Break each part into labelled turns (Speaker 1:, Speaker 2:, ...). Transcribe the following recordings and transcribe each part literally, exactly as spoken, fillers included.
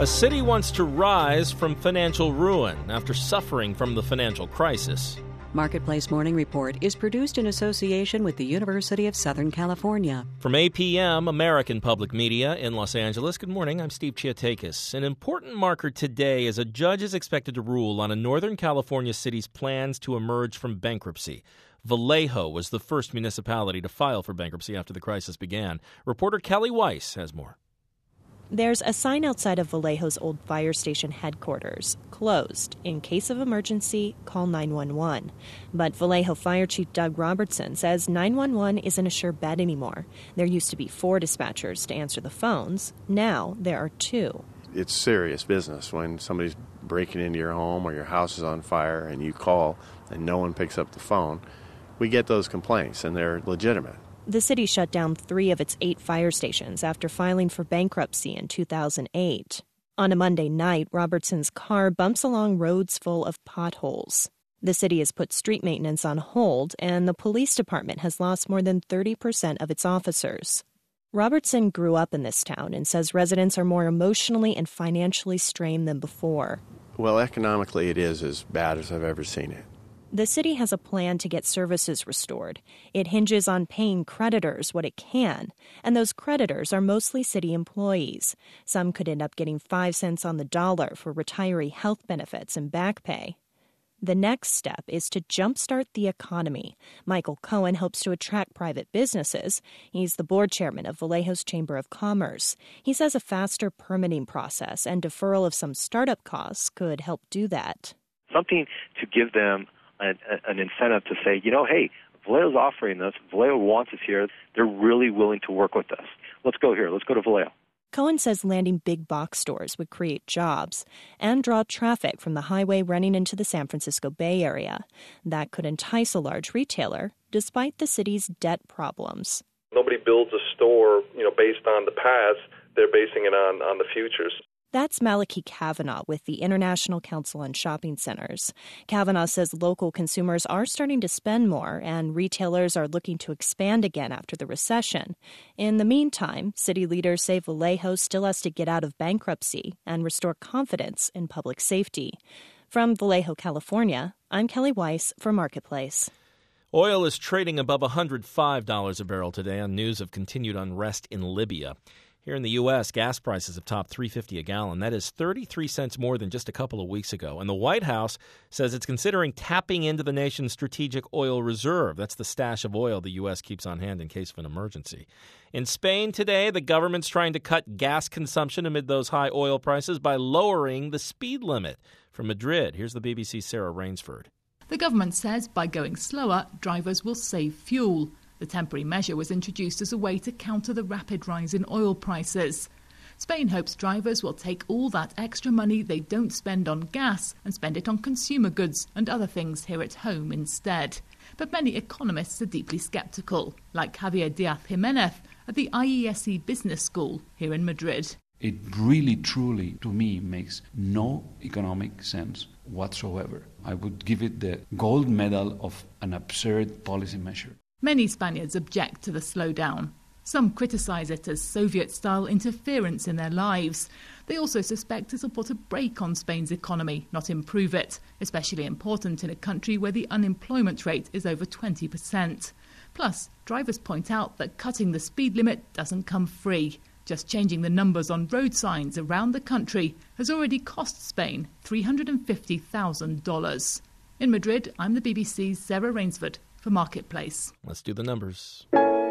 Speaker 1: A city wants to rise from financial ruin after suffering from the financial crisis.
Speaker 2: Marketplace Morning Report is produced in association with the University of Southern California.
Speaker 1: From A P M, American Public Media in Los Angeles, good morning, I'm Steve Chiatakis. An important marker today is a judge is expected to rule on a Northern California city's plans to emerge from bankruptcy. Vallejo was the first municipality to file for bankruptcy after the crisis began. Reporter Kelly Weiss has more.
Speaker 3: There's a sign outside of Vallejo's old fire station headquarters, closed. In case of emergency, call nine one one. But Vallejo Fire Chief Doug Robertson says nine one one isn't a sure bet anymore. There used to be four dispatchers to answer the phones. Now there are two.
Speaker 4: It's serious business when somebody's breaking into your home or your house is on fire and you call and no one picks up the phone. We get those complaints and they're legitimate.
Speaker 3: The city shut down three of its eight fire stations after filing for bankruptcy in two thousand eight. On a Monday night, Robertson's car bumps along roads full of potholes. The city has put street maintenance on hold, and the police department has lost more than thirty percent of its officers. Robertson grew up in this town and says residents are more emotionally and financially strained than before.
Speaker 4: Well, economically, it is as bad as I've ever seen it.
Speaker 3: The city has a plan to get services restored. It hinges on paying creditors what it can, and those creditors are mostly city employees. Some could end up getting five cents on the dollar for retiree health benefits and back pay. The next step is to jumpstart the economy. Michael Cohen hopes to attract private businesses. He's the board chairman of Vallejo's Chamber of Commerce. He says a faster permitting process and deferral of some startup costs could help do that.
Speaker 5: Something to give them An, an incentive to say, you know, hey, Vallejo's offering this. Vallejo wants us here. They're really willing to work with us. Let's go here. Let's go to Vallejo.
Speaker 3: Cohen says landing big box stores would create jobs and draw traffic from the highway running into the San Francisco Bay Area. That could entice a large retailer, despite the city's debt problems.
Speaker 6: Nobody builds a store, you know, based on the past. They're basing it on, on the futures.
Speaker 3: That's Malachi Kavanaugh with the International Council on Shopping Centers. Kavanaugh says local consumers are starting to spend more and retailers are looking to expand again after the recession. In the meantime, city leaders say Vallejo still has to get out of bankruptcy and restore confidence in public safety. From Vallejo, California, I'm Kelly Weiss for Marketplace.
Speaker 1: Oil is trading above one hundred five dollars a barrel today on news of continued unrest in Libya. Here in the U S, gas prices have topped three dollars and fifty cents a gallon. That is thirty-three cents more than just a couple of weeks ago. And the White House says it's considering tapping into the nation's strategic oil reserve. That's the stash of oil the U S keeps on hand in case of an emergency. In Spain today, the government's trying to cut gas consumption amid those high oil prices by lowering the speed limit. From Madrid, here's the B B C's Sarah Rainsford.
Speaker 7: The government says by going slower, drivers will save fuel. The temporary measure was introduced as a way to counter the rapid rise in oil prices. Spain hopes drivers will take all that extra money they don't spend on gas and spend it on consumer goods and other things here at home instead. But many economists are deeply sceptical, like Javier Diaz-Jimenez at the I E S E Business School here in Madrid.
Speaker 8: It really, truly, to me, makes no economic sense whatsoever. I would give it the gold medal of an absurd policy measure.
Speaker 7: Many Spaniards object to the slowdown. Some criticise it as Soviet-style interference in their lives. They also suspect it'll put a brake on Spain's economy, not improve it, especially important in a country where the unemployment rate is over twenty percent. Plus, drivers point out that cutting the speed limit doesn't come free. Just changing the numbers on road signs around the country has already cost Spain three hundred fifty thousand dollars. In Madrid, I'm the B B C's Sarah Rainsford for Marketplace.
Speaker 1: Let's do the numbers.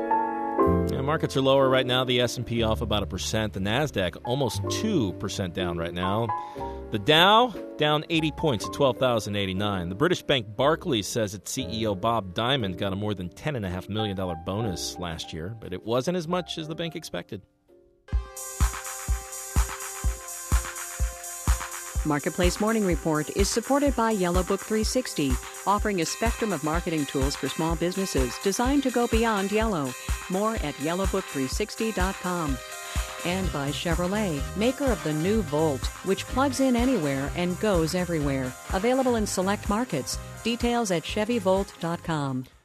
Speaker 1: Yeah, markets are lower right now. The S and P off about a percent. The NASDAQ almost two percent down right now. The Dow down eighty points at twelve thousand eighty-nine. The British bank Barclays says its C E O Bob Diamond got a more than ten point five million dollars bonus last year, but it wasn't as much as the bank expected.
Speaker 2: Marketplace Morning Report is supported by Yellow Book three sixty, offering a spectrum of marketing tools for small businesses designed to go beyond yellow. More at yellow book three sixty dot com. And by Chevrolet, maker of the new Volt, which plugs in anywhere and goes everywhere. Available in select markets. Details at chevy volt dot com.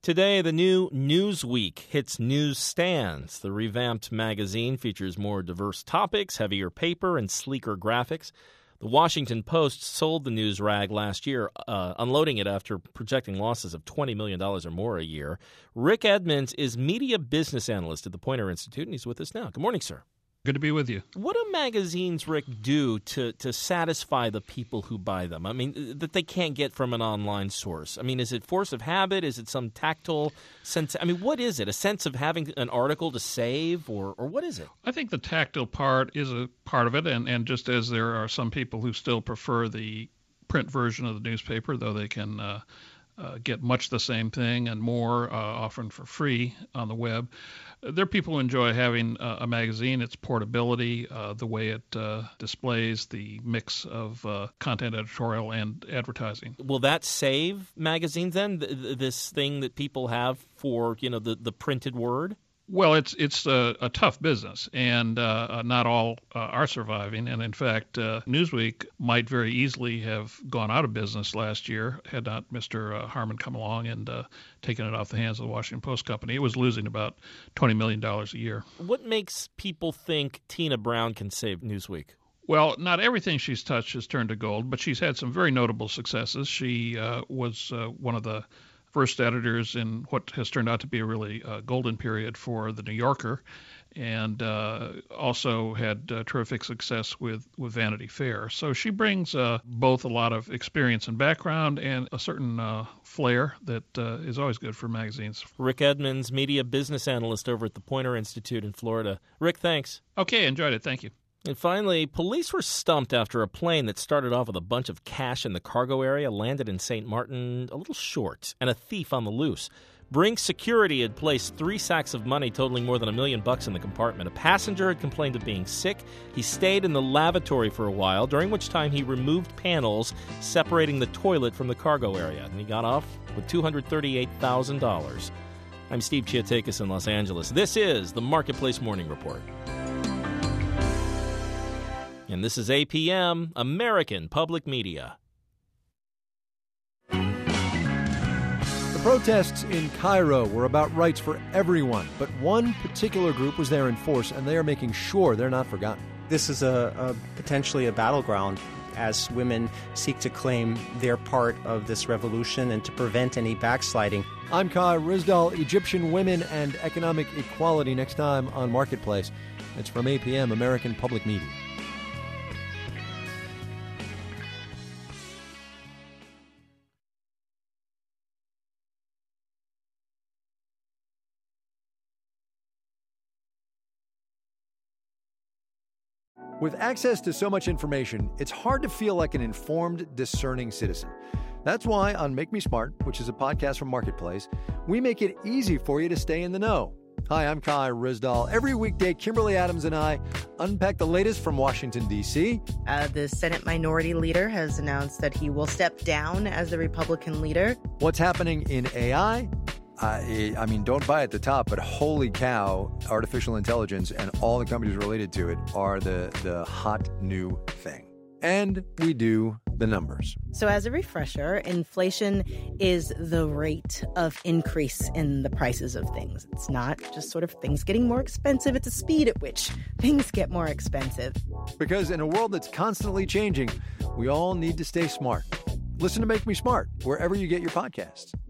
Speaker 1: Today, the new Newsweek hits newsstands. The revamped magazine features more diverse topics, heavier paper, and sleeker graphics. The Washington Post sold the news rag last year, uh, unloading it after projecting losses of twenty million dollars or more a year. Rick Edmonds is media business analyst at the Poynter Institute, and he's with us now. Good morning, sir.
Speaker 9: Good to be with you.
Speaker 1: What do magazines, Rick, do to, to satisfy the people who buy them? I mean, that they can't get from an online source. I mean, is it force of habit? Is it some tactile sense? I mean, what is it? A sense of having an article to save, or, or what is it?
Speaker 9: I think the tactile part is a part of it, and, and just as there are some people who still prefer the print version of the newspaper, though they can uh, uh, get much the same thing and more, uh, often for free on the web. There are people who enjoy having uh, a magazine, its portability, uh, the way it uh, displays, the mix of uh, content editorial and advertising.
Speaker 1: Will that save magazines then, th- th- this thing that people have for, you know, the, the printed word?
Speaker 9: Well, it's it's a, a tough business, and uh, not all uh, are surviving. And in fact, uh, Newsweek might very easily have gone out of business last year had not Mister Uh, Harmon come along and uh, taken it off the hands of the Washington Post Company. It was losing about twenty million dollars a year.
Speaker 1: What makes people think Tina Brown can save Newsweek?
Speaker 9: Well, not everything she's touched has turned to gold, but she's had some very notable successes. She uh, was uh, one of the first editors in what has turned out to be a really uh, golden period for The New Yorker, and uh, also had uh, terrific success with, with Vanity Fair. So she brings uh, both a lot of experience and background and a certain uh, flair that uh, is always good for magazines.
Speaker 1: Rick Edmonds, media business analyst over at the Poynter Institute in Florida. Rick, thanks.
Speaker 9: Okay, enjoyed it. Thank you.
Speaker 1: And finally, police were stumped after a plane that started off with a bunch of cash in the cargo area landed in Saint Martin a little short, and a thief on the loose. Brinks Security had placed three sacks of money totaling more than a million bucks in the compartment. A passenger had complained of being sick. He stayed in the lavatory for a while, during which time he removed panels separating the toilet from the cargo area, and he got off with two hundred thirty-eight thousand dollars. I'm Steve Chiatakis in Los Angeles. This is the Marketplace Morning Report. And this is A P M, American Public Media.
Speaker 10: The protests in Cairo were about rights for everyone, but one particular group was there in force, and they are making sure they're not forgotten.
Speaker 11: This is a, a potentially a battleground as women seek to claim their part of this revolution and to prevent any backsliding.
Speaker 10: I'm Kai Rizdal, Egyptian women and economic equality, next time on Marketplace. It's from A P M, American Public Media. With access to so much information, it's hard to feel like an informed, discerning citizen. That's why on Make Me Smart, which is a podcast from Marketplace, we make it easy for you to stay in the know. Hi, I'm Kai Rizdal. Every weekday, Kimberly Adams and I unpack the latest from Washington, D C
Speaker 12: Uh, the Senate Minority Leader has announced that he will step down as the Republican leader.
Speaker 10: What's happening in A I? I, I mean, don't buy at the top, but holy cow, artificial intelligence and all the companies related to it are the, the hot new thing. And we do the numbers.
Speaker 12: So as a refresher, inflation is the rate of increase in the prices of things. It's not just sort of things getting more expensive. It's a speed at which things get more expensive.
Speaker 10: Because in a world that's constantly changing, we all need to stay smart. Listen to Make Me Smart wherever you get your podcasts.